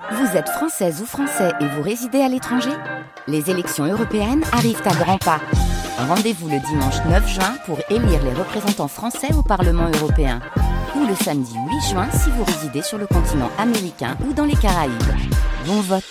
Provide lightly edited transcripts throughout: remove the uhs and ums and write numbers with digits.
Vous êtes française ou français et vous résidez à l'étranger ? Les élections européennes arrivent à grands pas. Rendez-vous le dimanche 9 juin pour élire les représentants français au Parlement européen. Ou le samedi 8 juin si vous résidez sur le continent américain ou dans les Caraïbes. Bon vote!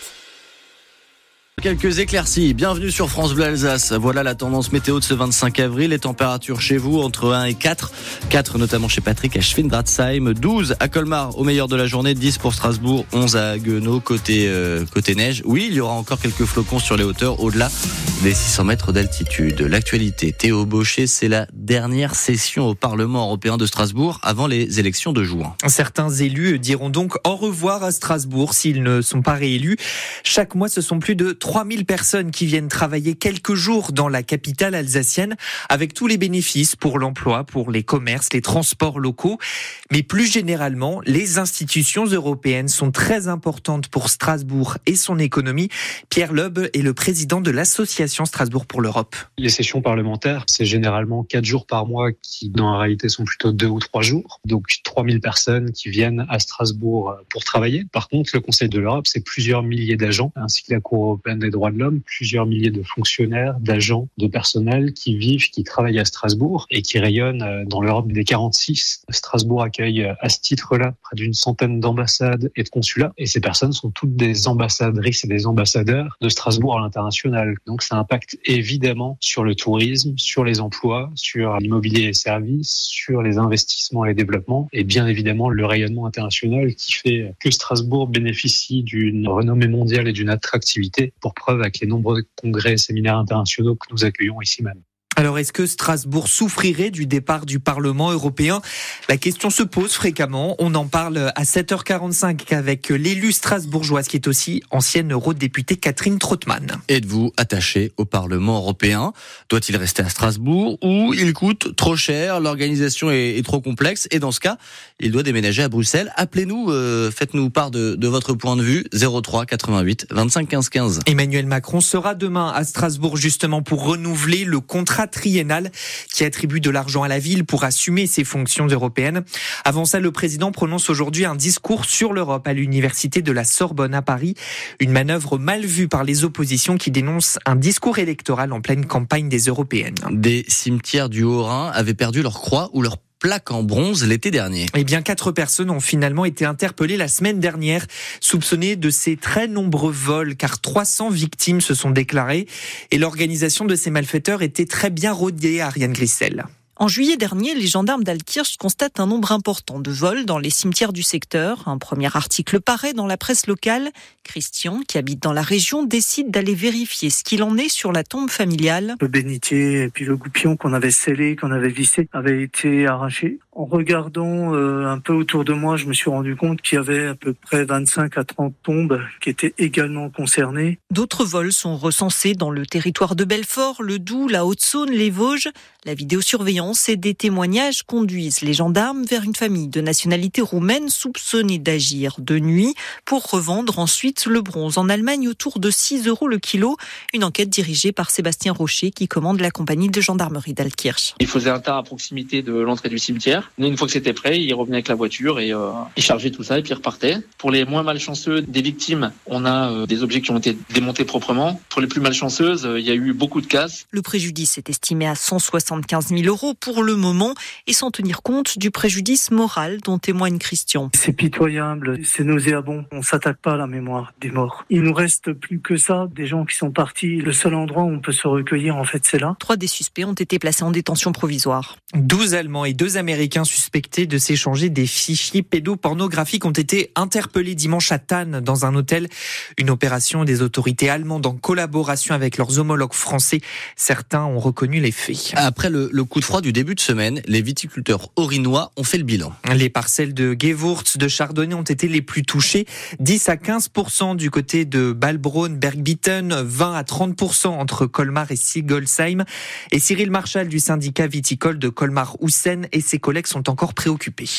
Quelques éclaircies, bienvenue sur France Bleu Alsace. Voilà la tendance météo de ce 25 avril. Les températures chez vous entre 1 et 4. 4 notamment chez Patrick à Schwindratzheim. 12 à Colmar au meilleur de la journée. 10 pour Strasbourg. 11 à Haguenau côté neige. Oui, il y aura encore quelques flocons sur les hauteurs au-delà des 600 mètres d'altitude. L'actualité, Théo Bauchet, c'est la dernière session au Parlement européen de Strasbourg avant les élections de juin. Certains élus diront donc au revoir à Strasbourg s'ils ne sont pas réélus. Chaque mois, ce sont plus de 3000 personnes qui viennent travailler quelques jours dans la capitale alsacienne avec tous les bénéfices pour l'emploi, pour les commerces, les transports locaux. Mais plus généralement, les institutions européennes sont très importantes pour Strasbourg et son économie. Pierre Loeb est le président de l'association Strasbourg pour l'Europe. Les sessions parlementaires, c'est généralement 4 jours par mois qui, dans la réalité, sont plutôt 2 ou 3 jours. Donc 3000 personnes qui viennent à Strasbourg pour travailler. Par contre, le Conseil de l'Europe, c'est plusieurs milliers d'agents, ainsi que la Cour européenne des droits de l'homme, plusieurs milliers de fonctionnaires, d'agents, de personnel qui vivent, qui travaillent à Strasbourg et qui rayonnent dans l'Europe des 46. Strasbourg accueille à ce titre-là près d'une centaine d'ambassades et de consulats. Et ces personnes sont toutes des ambassadrices et des ambassadeurs de Strasbourg à l'international. Donc ça impacte évidemment sur le tourisme, sur les emplois, sur l'immobilier et les services, sur les investissements et les développements, et bien évidemment le rayonnement international qui fait que Strasbourg bénéficie d'une renommée mondiale et d'une attractivité, pour preuve avec les nombreux congrès et séminaires internationaux que nous accueillons ici même. Alors, est-ce que Strasbourg souffrirait du départ du Parlement européen ? La question se pose fréquemment. On en parle à 7h45 avec l'élu strasbourgeoise qui est aussi ancienne eurodéputée Catherine Trautmann. Êtes-vous attaché au Parlement européen ? Doit-il rester à Strasbourg ou il coûte trop cher, l'organisation est trop complexe et dans ce cas, il doit déménager à Bruxelles ? Appelez-nous, faites-nous part de votre point de vue, 03 88 25 15 15. Emmanuel Macron sera demain à Strasbourg justement pour renouveler le contrat triennal qui attribue de l'argent à la ville pour assumer ses fonctions européennes. Avant ça, le président prononce aujourd'hui un discours sur l'Europe à l'université de la Sorbonne à Paris. Une manœuvre mal vue par les oppositions qui dénoncent un discours électoral en pleine campagne des européennes. Des cimetières du Haut-Rhin avaient perdu leur croix ou leur plaque en bronze l'été dernier. Eh bien, 4 personnes ont finalement été interpellées la semaine dernière, soupçonnées de ces très nombreux vols, car 300 victimes se sont déclarées. Et l'organisation de ces malfaiteurs était très bien rodée, Ariane Grissel. En juillet dernier, les gendarmes d'Altkirch constatent un nombre important de vols dans les cimetières du secteur. Un premier article paraît dans la presse locale. Christian, qui habite dans la région, décide d'aller vérifier ce qu'il en est sur la tombe familiale. Le bénitier et puis le goupillon qu'on avait scellé, qu'on avait vissé, avait été arraché. En regardant un peu autour de moi, je me suis rendu compte qu'il y avait à peu près 25 à 30 tombes qui étaient également concernées. D'autres vols sont recensés dans le territoire de Belfort, le Doubs, la Haute-Saône, les Vosges. La vidéosurveillance et des témoignages conduisent les gendarmes vers une famille de nationalité roumaine soupçonnée d'agir de nuit pour revendre ensuite le bronze en Allemagne autour de 6 € le kilo. Une enquête dirigée par Sébastien Rocher qui commande la compagnie de gendarmerie d'Altkirch. Il faisait un tas à proximité de l'entrée du cimetière. Mais une fois que c'était prêt, il revenait avec la voiture et il chargeait tout ça et puis il repartait. Pour les moins malchanceux des victimes, on a des objets qui ont été démontés proprement. Pour les plus malchanceuses, il y a eu beaucoup de casses. Le préjudice est estimé à 175 000 € pour le moment et sans tenir compte du préjudice moral dont témoigne Christian. C'est pitoyable, c'est nauséabond. On s'attaque pas à la mémoire des morts. Il nous reste plus que ça, des gens qui sont partis. Le seul endroit où on peut se recueillir, en fait, c'est là. 3 des suspects ont été placés en détention provisoire. 12 Allemands et 2 Américains suspectés de s'échanger des fichiers pédopornographiques ont été interpellés dimanche à Thann dans un hôtel. Une opération des autorités allemandes en collaboration avec leurs homologues français. Certains ont reconnu les faits. Après le coup de froid du début de semaine, les viticulteurs orinois ont fait le bilan. Les parcelles de Gewurz, de Chardonnay ont été les plus touchées. 10 à 15% du côté de Balbronn, Bergbitten, 20 à 30% entre Colmar et Sigolsheim. Et Cyril Marchal du syndicat viticole de Colmar-Houssen et ses collègues sont encore préoccupés.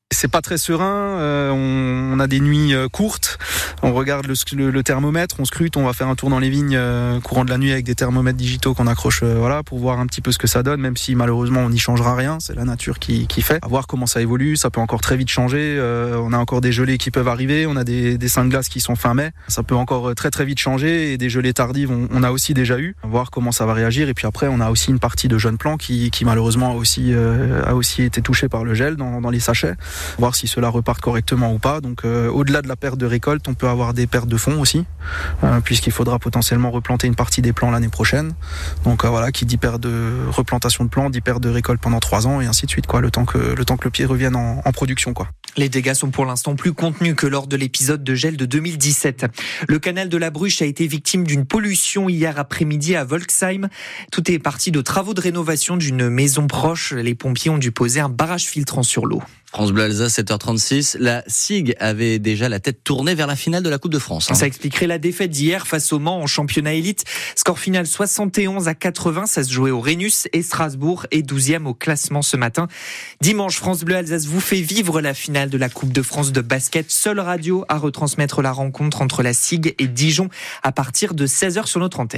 C'est pas très serein, on a des nuits courtes, on regarde le thermomètre, on scrute, on va faire un tour dans les vignes courant de la nuit avec des thermomètres digitaux qu'on accroche pour voir un petit peu ce que ça donne, même si malheureusement on n'y changera rien, c'est la nature qui fait. À voir comment ça évolue, ça peut encore très vite changer, on a encore des gelées qui peuvent arriver, on a des seins de glace qui sont fin mai, ça peut encore très très vite changer, et des gelées tardives on a aussi déjà eu, à voir comment ça va réagir. Et puis après on a aussi une partie de jeunes plants qui malheureusement a aussi été touché par le gel dans les sachets, voir si cela repart correctement ou pas. Donc au-delà de la perte de récolte, on peut avoir des pertes de fond aussi, puisqu'il faudra potentiellement replanter une partie des plants l'année prochaine. Donc voilà, qui dit perte de replantation de plants dit perte de récolte pendant 3 ans, et ainsi de suite, le temps que le pied revienne en production, quoi. Les dégâts sont pour l'instant plus contenus que lors de l'épisode de gel de 2017. Le canal de la Bruche a été victime d'une pollution hier après-midi à Volksheim. Tout est parti de travaux de rénovation d'une maison proche. Les pompiers ont dû poser un barrage filtrant sur l'eau. France Bleu Alsace, 7h36. La SIG avait déjà la tête tournée vers la finale de la Coupe de France. Ça expliquerait la défaite d'hier face au Mans en championnat élite. Score final 71-80. Ça se jouait au Rhenus, et Strasbourg est 12e au classement ce matin. Dimanche, France Bleu Alsace vous fait vivre la finale de la Coupe de France de basket. Seule radio à retransmettre la rencontre entre la SIG et Dijon à partir de 16h sur notre antenne.